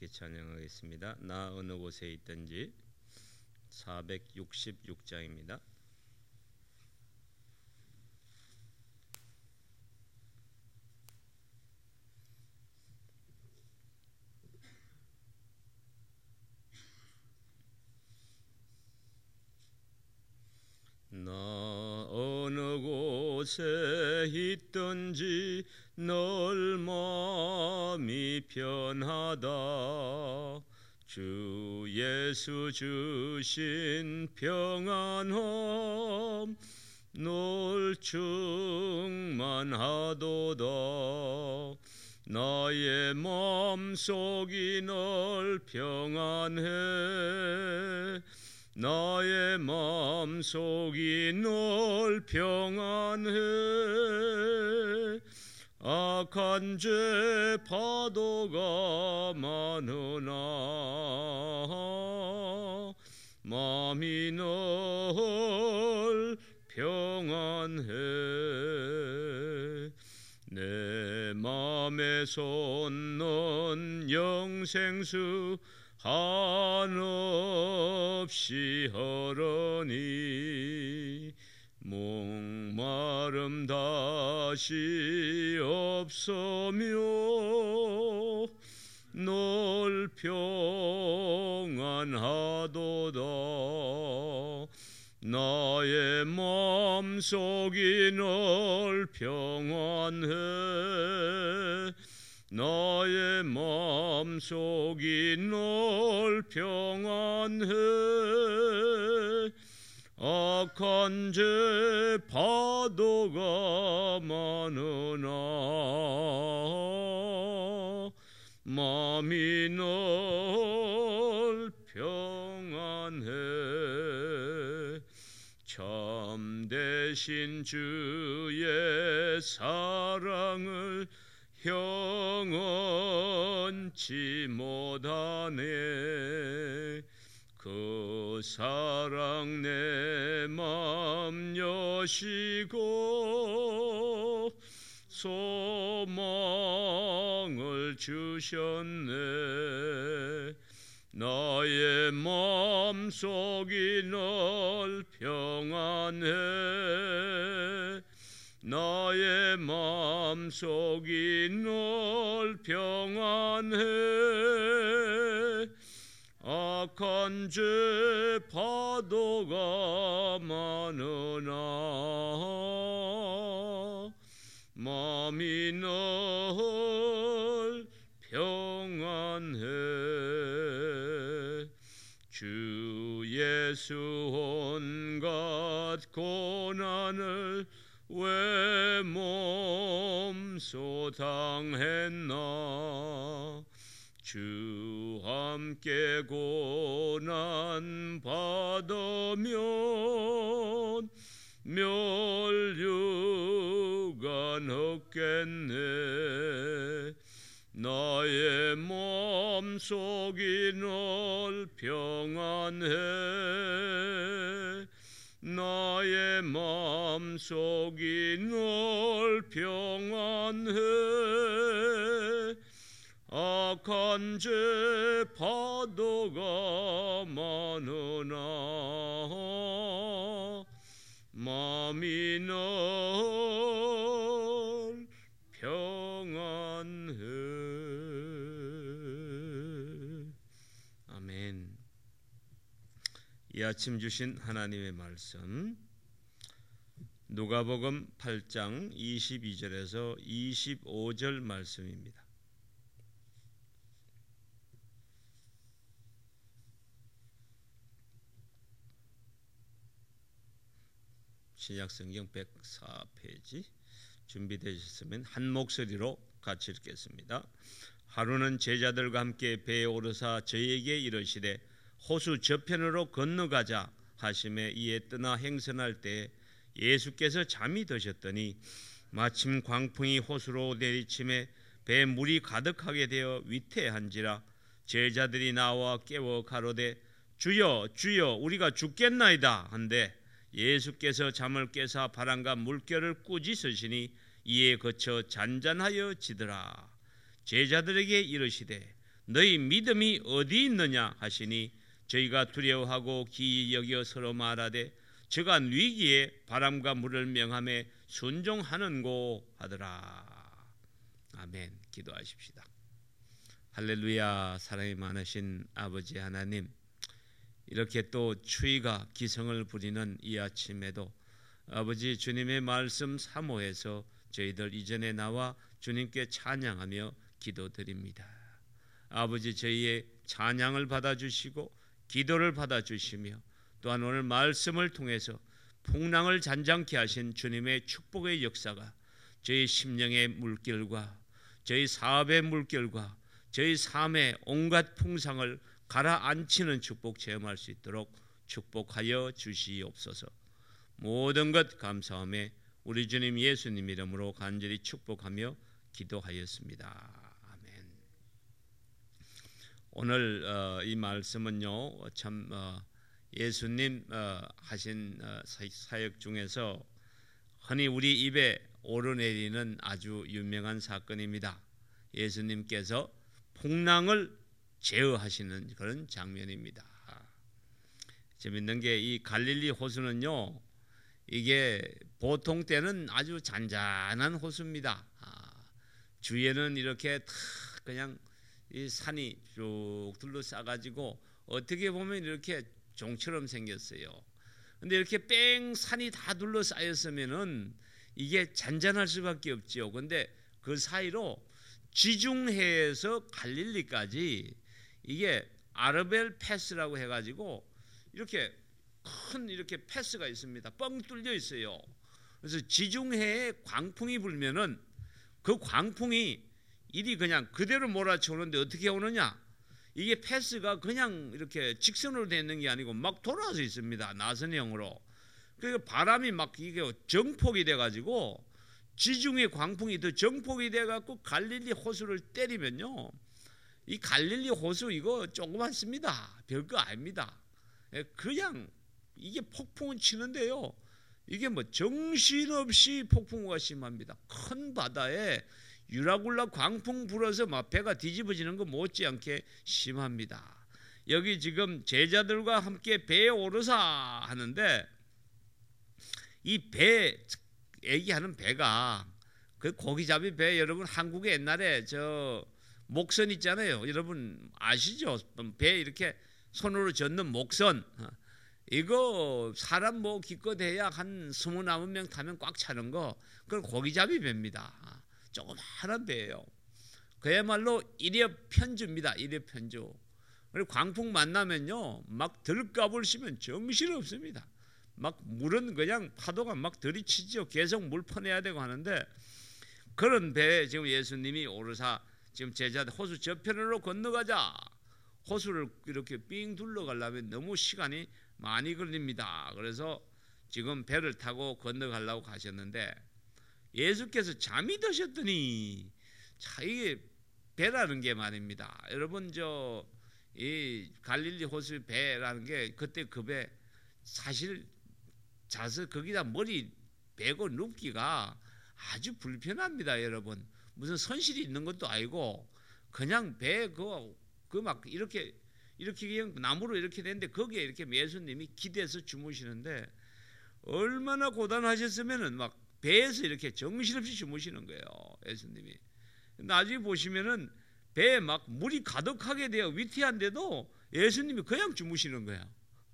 함께 찬양하겠습니다. 나 어느 곳에 있든지 466장입니다. 나 어느 곳에 있든지 늘 마음이 편하다. 주 예수 주신 평안함 늘 충만하도다. 나의 마음속이 늘 평안해. 나의 마음속이 늘 평안해. 악한 죄 파도가 많으나 마음이 늘 평안해. 내 맘에 솟는 영생수 한없이 흐르니 목마름 다시 없으며 늘 평안하도다. 나의 마음속이 늘 평안해. 나의 마음속이 늘 평안해. 악한 죄 파도가 많으나 마음이 늘 평안해. 참되신 주의 사랑을 형언치 못하네. 그 사랑 내 맘 여시고 소망을 주셨네. 나의 마음속이 늘 평안해. 나의 마음속이 늘 평안해. 악한 죄 파도가 많으나 마음이 늘 평안해. 주 예수 온갖 고난을 왜 몸소 당했나. 주 함께 고난 받으면 멸류가 없겠네. 나의 마음속이 늘 평안해. 나의 마음속이 늘 평안해. 악한 죄 파도가 많으나 마음이 늘 평안해. 아멘. 이 아침 주신 하나님의 말씀 누가복음 8장 22절에서 25절 말씀입니다. 신약성경 104페이지 준비되셨으면 한 목소리로 같이 읽겠습니다. 하루는 제자들과 함께 배에 오르사 저에게 이르시되 호수 저편으로 건너가자 하심에 이에 떠나 행선할 때 예수께서 잠이 드셨더니 마침 광풍이 호수로 내리침에 배에 물이 가득하게 되어 위태한지라. 제자들이 나와 깨워 가로되 주여 주여 우리가 죽겠나이다 한데 예수께서 잠을 깨사 바람과 물결을 꾸짖으시니 이에 그쳐 잔잔하여 지더라. 제자들에게 이르시되 너희 믿음이 어디 있느냐 하시니 저희가 두려워하고 기이 여겨 서로 말하되 저가 위기에 바람과 물을 명함에 순종하는고 하더라. 아멘. 기도하십시다. 할렐루야. 사랑이 많으신 아버지 하나님, 이렇게 또 추위가 기승을 부리는 이 아침에도 아버지 주님의 말씀 사모해서 저희들 이전에 나와 주님께 찬양하며 기도드립니다. 아버지, 저희의 찬양을 받아주시고 기도를 받아주시며 또한 오늘 말씀을 통해서 풍랑을 잔잔케 하신 주님의 축복의 역사가 저희 심령의 물결과 저희 사업의 물결과 저희 삶의 온갖 풍상을 가라앉히는 축복 체험할 수 있도록 축복하여 주시옵소서. 모든 것 감사하며 우리 주님 예수님 이름으로 간절히 축복하며 기도하였습니다. 아멘. 오늘 이 말씀은요, 참 예수님 하신 사역 중에서 흔히 우리 입에 오르내리는 아주 유명한 사건입니다. 예수님께서 풍랑을 제어하시는 그런 장면입니다. 재밌는 게 이 갈릴리 호수는요, 이게 보통 때는 아주 잔잔한 호수입니다. 주위에는 이렇게 다 그냥 이 산이 쭉 둘러싸가지고 어떻게 보면 이렇게 종처럼 생겼어요. 근데 이렇게 뺑 산이 다 둘러싸였으면은 이게 잔잔할 수밖에 없죠. 근데 그 사이로 지중해에서 갈릴리까지 이게 아르벨 패스라고 해가지고 이렇게 큰 이렇게 패스가 있습니다. 뻥 뚫려 있어요. 그래서 지중해에 광풍이 불면은 그 광풍이 이리 그냥 그대로 몰아쳐오는데 어떻게 오느냐? 이게 패스가 그냥 이렇게 직선으로 되어 있는 게 아니고 막 돌아서 있습니다. 나선형으로. 그러니까 바람이 막 이게 정폭이 돼가지고 지중해 광풍이 더 정폭이 돼갖고 갈릴리 호수를 때리면요, 이 갈릴리 호수 이거 조그맣습니다. 별거 아닙니다. 그냥 이게 폭풍은 치는데요, 이게 뭐 정신없이 폭풍우가 심합니다. 큰 바다에 유라굴라 광풍 불어서 막 배가 뒤집어지는 거 못지않게 심합니다. 여기 지금 제자들과 함께 배에 오르사 하는데, 이 배 얘기하는 배가 그 고기잡이 배, 여러분 한국에 옛날에 저 목선 있잖아요. 여러분 아시죠? 배 이렇게 손으로 젓는 목선. 이거 사람 뭐 기껏해야 한 20-40명 타면 꽉 차는 거, 그건 고기잡이 배입니다. 조그마한 배예요. 그야말로 일엽 편주입니다. 일엽 편주. 그리고 광풍 만나면요, 막 들갑을 씌면 정신없습니다. 막 물은 그냥 파도가 막 들이치죠. 계속 물 퍼내야 되고 하는데, 그런 배에 지금 예수님이 오르사 지금 제자들 호수 저편으로 건너가자. 호수를 이렇게 삥 둘러가려면 너무 시간이 많이 걸립니다. 그래서 지금 배를 타고 건너가려고 가셨는데 예수께서 잠이 드셨더니, 자, 이게 배라는 게 말입니다. 여러분 이 갈릴리 호수 배라는 게, 그때 그 배 사실 자서 거기다 머리 베고 눕기가 아주 불편합니다. 여러분, 무슨 선실이 있는 것도 아니고 그냥 배 그 막 이렇게 그냥 나무로 이렇게 되는데 거기에 이렇게 예수님이 기대서 주무시는데, 얼마나 고단하셨으면은 막 배에서 이렇게 정신없이 주무시는 거예요. 예수님이. 나중에 보시면은 배에 막 물이 가득하게 되어 위태한데도 예수님이 그냥 주무시는 거야.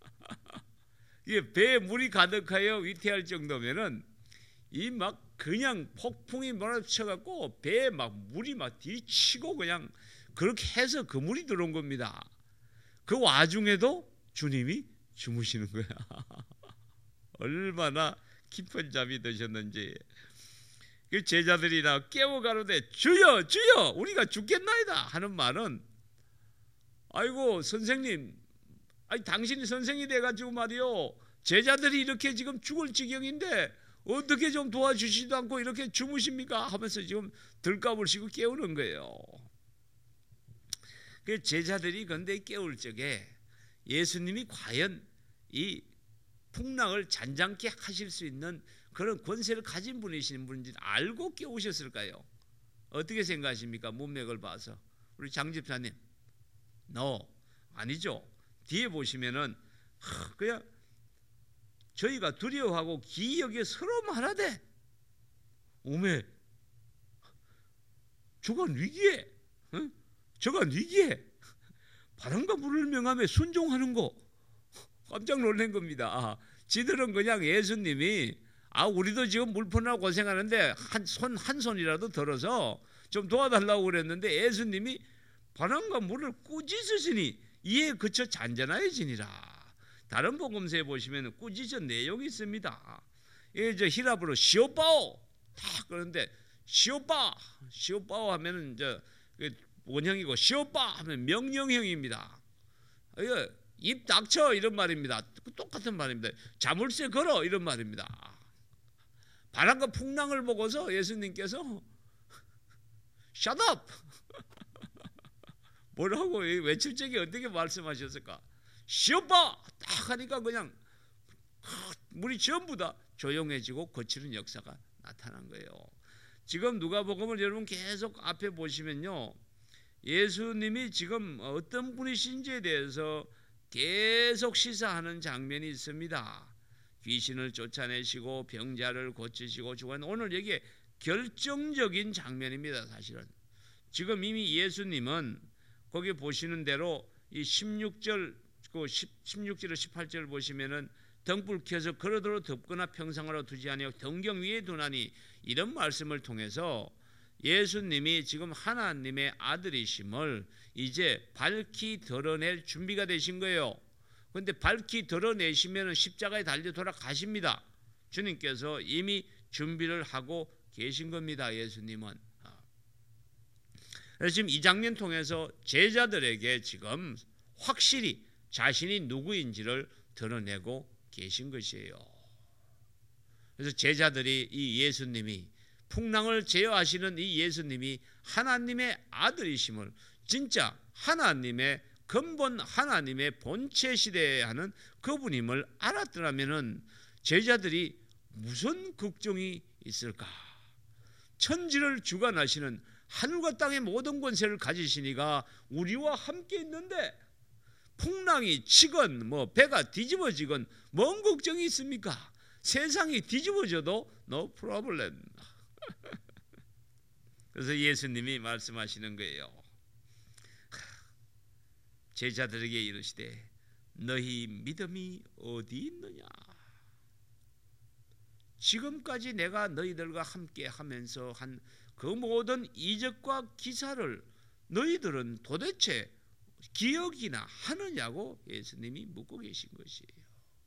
이게 배에 물이 가득하여 위태할 정도면은 이 막 그냥 폭풍이 몰아쳐갖고 배에 막 물이 막 뒤치고 그냥 그렇게 해서 그 물이 들어온 겁니다. 그 와중에도 주님이 주무시는 거야. 얼마나 깊은 잠이 드셨는지. 그 제자들이나 깨워가로되 주여 주여 우리가 죽겠나이다 하는 말은, 아이고 선생님, 아니 당신이 선생이 돼가지고 말이요, 제자들이 이렇게 지금 죽을 지경인데 어떻게 좀 도와주시지도 않고 이렇게 주무십니까 하면서 지금 들갑을 씌고 깨우는 거예요. 그 제자들이 근데 깨울 적에 예수님이 과연 이 풍랑을 잔잔케 하실 수 있는 그런 권세를 가진 분이신 분인지 알고 깨우셨을까요? 어떻게 생각하십니까? 문맥을 봐서 우리 장 집사님. 아니죠. 뒤에 보시면은 그냥 저희가 두려워하고 기이 여기에 서로 말하되 오메 저간 위기에 저간 위기에 바람과 물을 명함에 순종하는 거 깜짝 놀란 겁니다. 지들은 그냥 예수님이 우리도 지금 물푼하고 고생하는데 한 손이라도 들어서 좀 도와달라고 그랬는데 예수님이 바람과 물을 꾸짖으시니 이에 그쳐 잔잔하여지니라. 다른 복음서에 보시면 꾸짖은 내용이 있습니다. 이게 저 히랍어로 시오바오 딱 그런데 시오바오 하면은 이제 원형이고 시오바 하면 명령형입니다. 입 닥쳐 이런 말입니다. 똑같은 말입니다. 자물쇠 걸어 이런 말입니다. 바람과 풍랑을 보고서 예수님께서 Shut up! 뭐라고 외칠 적에 어떻게 말씀하셨을까? 시오바! 딱 하니까 그냥 물이 전부 다 조용해지고 거치는 역사가 나타난 거예요. 지금 누가복음을 여러분 계속 앞에 보시면요, 예수님이 지금 어떤 분이신지에 대해서 계속 시사하는 장면이 있습니다. 귀신을 쫓아내시고 병자를 고치시고 죽은 오늘 여기에 결정적인 장면입니다. 사실은 지금 이미 예수님은 거기 보시는 대로 이 16절 16절 18절 보시면은 등불 켜서 그러도록 덮거나 평상으로 두지 아니하고 등경 위에 두나니 이런 말씀을 통해서 예수님이 지금 하나님의 아들이심을 이제 밝히 드러낼 준비가 되신 거예요. 그런데 밝히 드러내시면 십자가에 달려 돌아가십니다. 주님께서 이미 준비를 하고 계신 겁니다. 예수님은. 그래서 지금 이 장면 통해서 제자들에게 지금 확실히 자신이 누구인지를 드러내고 계신 것이에요. 그래서 제자들이 이 예수님이 풍랑을 제어하시는 이 예수님이 하나님의 아들이심을 진짜 하나님의 근본 하나님의 본체시대에 하는 그분임을 알았더라면은 제자들이 무슨 걱정이 있을까? 천지를 주관하시는 하늘과 땅의 모든 권세를 가지시니가 우리와 함께 있는데 풍랑이 치건 배가 뒤집어지건 뭔 걱정이 있습니까? 세상이 뒤집어져도 no problem. 그래서 예수님이 말씀하시는 거예요. 제자들에게 이르시되 너희 믿음이 어디 있느냐? 지금까지 내가 너희들과 함께 하면서 한 그 모든 이적과 기사를 너희들은 도대체 기억이나 하느냐고 예수님이 묻고 계신 것이에요.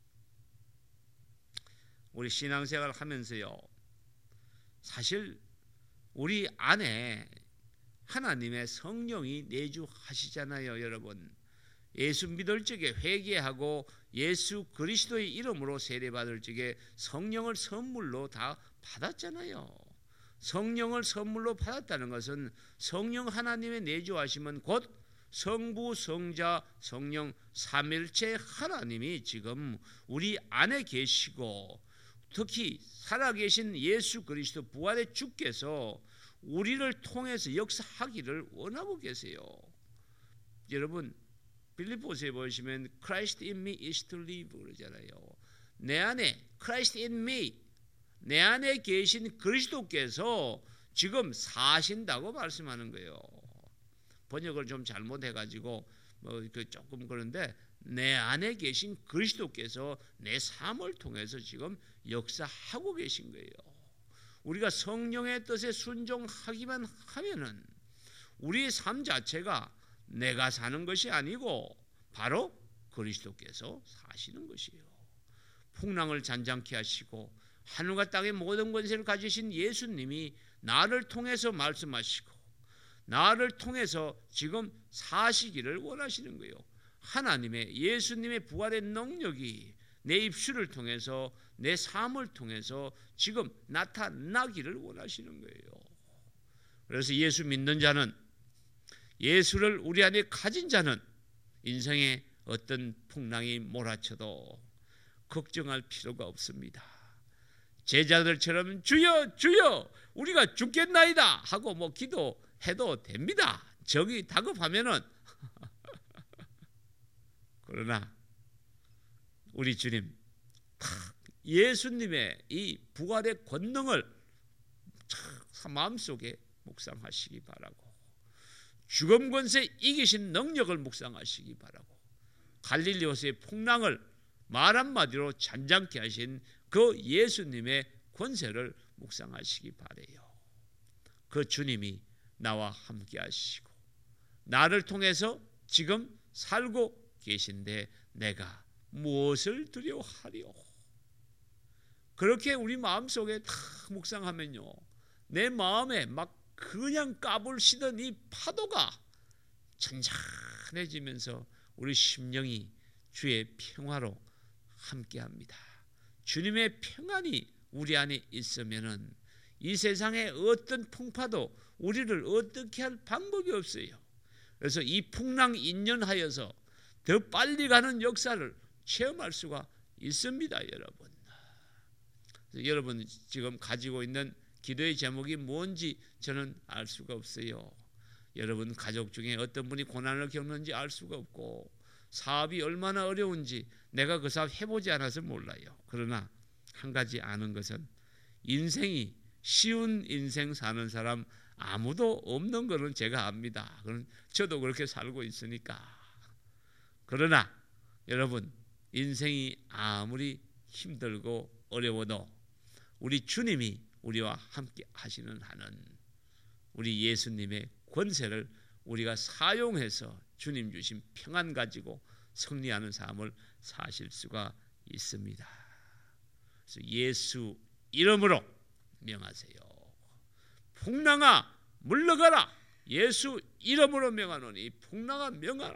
우리 신앙생활 하면서요, 사실 우리 안에 하나님의 성령이 내주하시잖아요. 여러분, 예수 믿을 적에 회개하고 예수 그리스도의 이름으로 세례받을 적에 성령을 선물로 다 받았잖아요. 성령을 선물로 받았다는 것은 성령 하나님의 내주하심은 곧 성부, 성자, 성령 삼일체 하나님이 지금 우리 안에 계시고 특히 살아계신 예수 그리스도 부활의 주께서 우리를 통해서 역사하기를 원하고 계세요. 여러분 빌립보서에 보시면 Christ in me is to live 그러잖아요. 내 안에 Christ in me, 내 안에 계신 그리스도께서 지금 사신다고 말씀하는 거예요. 번역을 좀 잘못해가지고 조금 그런데 내 안에 계신 그리스도께서 내 삶을 통해서 지금 역사하고 계신 거예요. 우리가 성령의 뜻에 순종하기만 하면은 우리의 삶 자체가 내가 사는 것이 아니고 바로 그리스도께서 사시는 것이에요. 풍랑을 잔잔케 하시고 하늘과 땅의 모든 권세를 가지신 예수님이 나를 통해서 말씀하시고 나를 통해서 지금 사시기를 원하시는 거예요. 하나님의 예수님의 부활의 능력이 내 입술을 통해서 내 삶을 통해서 지금 나타나기를 원하시는 거예요. 그래서 예수 믿는 자는, 예수를 우리 안에 가진 자는 인생에 어떤 풍랑이 몰아쳐도 걱정할 필요가 없습니다. 제자들처럼 주여 주여 우리가 죽겠나이다 하고 기도해도 됩니다. 적이 다급하면은 그러나 우리 주님 예수님의 이 부활의 권능을 마음속에 묵상하시기 바라고, 죽음 권세 이기신 능력을 묵상하시기 바라고, 갈릴리 호수의 풍랑을 말 한마디로 잔잔케 하신 그 예수님의 권세를 묵상하시기 바라요. 그 주님이 나와 함께 하시고 나를 통해서 지금 살고 계신데 내가 무엇을 두려워하리요. 그렇게 우리 마음속에 다 묵상하면요, 내 마음에 막 그냥 까불시던 이 파도가 잔잔해지면서 우리 심령이 주의 평화로 함께합니다. 주님의 평안이 우리 안에 있으면은 이 세상의 어떤 풍파도 우리를 어떻게 할 방법이 없어요. 그래서 이 풍랑 인연하여서 더 빨리 가는 역사를 체험할 수가 있습니다, 여러분. 여러분 지금 가지고 있는 기도의 제목이 뭔지 저는 알 수가 없어요. 여러분 가족 중에 어떤 분이 고난을 겪는지 알 수가 없고, 사업이 얼마나 어려운지 내가 그 사업 해보지 않아서 몰라요. 그러나 한 가지 아는 것은 인생이 쉬운 인생 사는 사람 아무도 없는 것은 제가 압니다. 그건 저도 그렇게 살고 있으니까. 그러나 여러분 인생이 아무리 힘들고 어려워도 우리 주님이 우리와 함께 하시는 한은 우리 예수님의 권세를 우리가 사용해서 주님 주신 평안 가지고 승리하는 삶을 사실 수가 있습니다. 그래서 예수 이름으로 명하세요. 풍랑아 물러가라. 예수 이름으로 명하노니 풍랑아 명하라.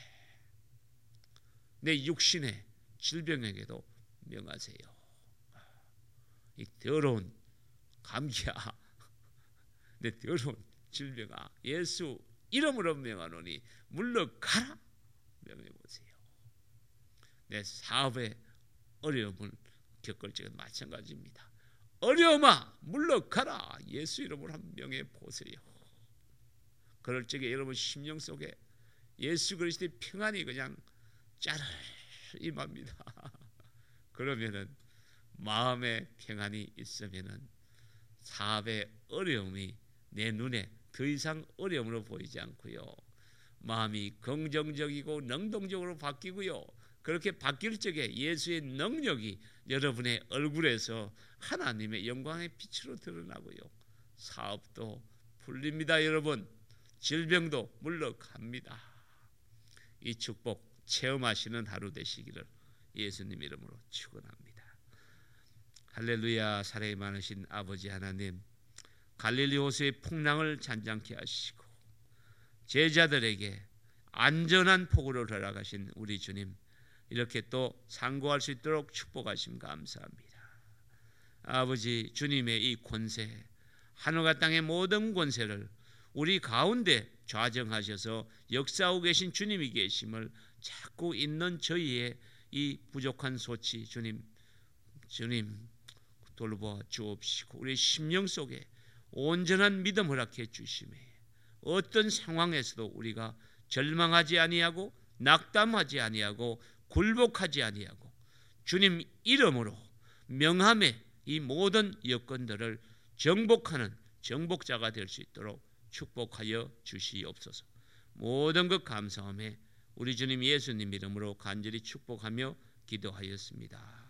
내 육신의 질병에게도 명하세요. 이 더러운 감기야, 내 더러운 질병아, 예수 이름으로 명하노니 물러가라. 명해보세요. 내 사업의 어려움을 겪을 적은 마찬가지입니다. 어려움아 물러가라. 예수 이름으로 한 명해보세요. 그럴 적에 여러분 심령 속에 예수 그리스도의 평안이 그냥 짜르르 임합니다. 그러면은 마음의 평안이 있으면은 사업의 어려움이 내 눈에 더 이상 어려움으로 보이지 않고요, 마음이 긍정적이고 능동적으로 바뀌고요, 그렇게 바뀔 적에 예수의 능력이 여러분의 얼굴에서 하나님의 영광의 빛으로 드러나고요, 사업도 풀립니다. 여러분 질병도 물러갑니다. 이 축복 체험하시는 하루 되시기를 예수님 이름으로 축원합니다. 할렐루야. 사랑이 많으신 아버지 하나님, 갈릴리 호수의 풍랑을 잔잔케 하시고 제자들에게 안전한 포구를 허락하신 우리 주님, 이렇게 또 상고할 수 있도록 축복하심 감사합니다. 아버지, 주님의 이 권세, 하늘과 땅의 모든 권세를 우리 가운데 좌정하셔서 역사하고 계신 주님이 계심을 자꾸 있는 저희의 이 부족한 소치 주님 돌보아 주옵시고 우리 심령 속에 온전한 믿음 허락해 주시매 어떤 상황에서도 우리가 절망하지 아니하고 낙담하지 아니하고 굴복하지 아니하고 주님 이름으로 명함의 이 모든 여건들을 정복하는 정복자가 될 수 있도록 축복하여 주시옵소서. 모든 것 감사하며 우리 주님 예수님 이름으로 간절히 축복하며 기도하였습니다.